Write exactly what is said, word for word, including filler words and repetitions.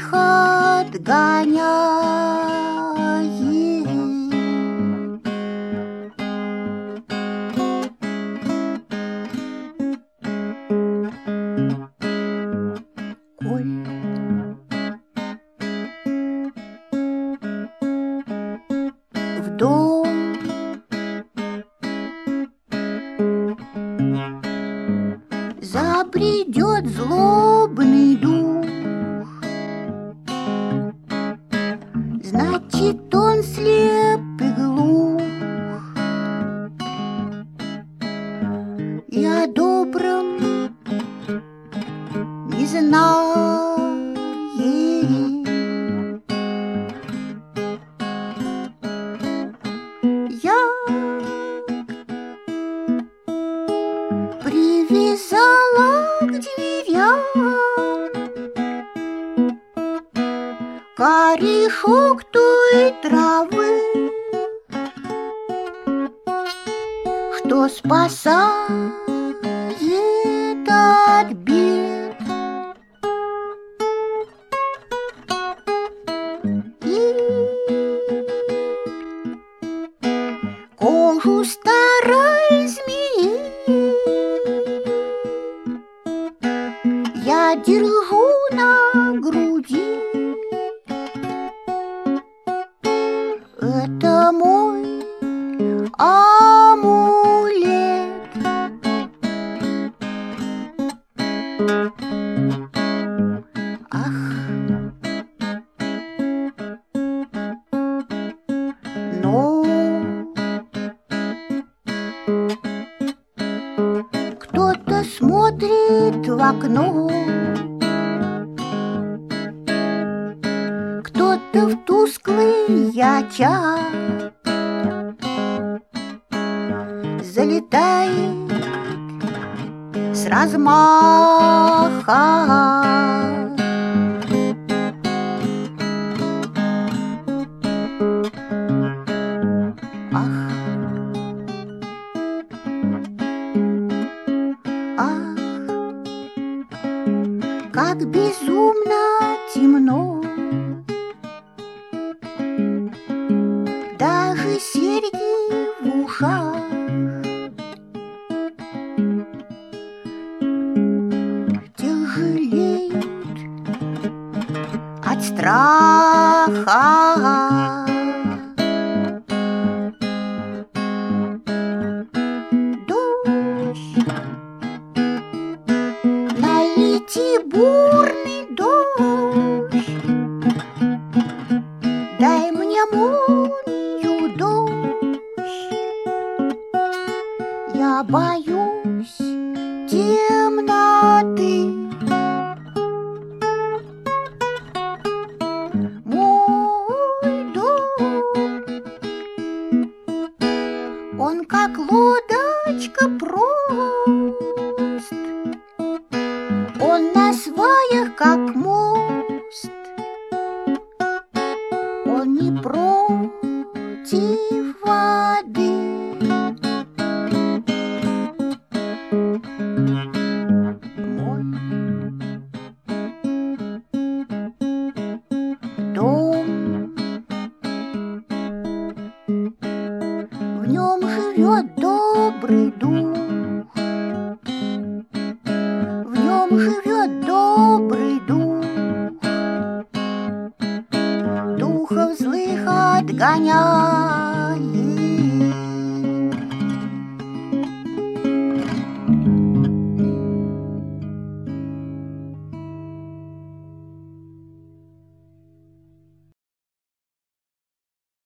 их отгоняет. Коль в дом забредет злобный дух, значит, он слеп и глух, и о добром не знает. Я привязала к дверям корешок той травы, что спасает от бед. И кожу старой змеи я держу на груди. Это мой амулет. Ах, но кто-то смотрит в окно, кто-то в тусклый час залетает с размаха. Ах, ах, как безумно темно, даже серьги в ушах тяжелеют от страха. Дождь, налети бурный дождь, дай мне мою дождь. Я боюсь темноты. Мой дом, он как лодочка прост, он на сваях как мост, он не против воды. Мой дом, в нем живет добрый дух,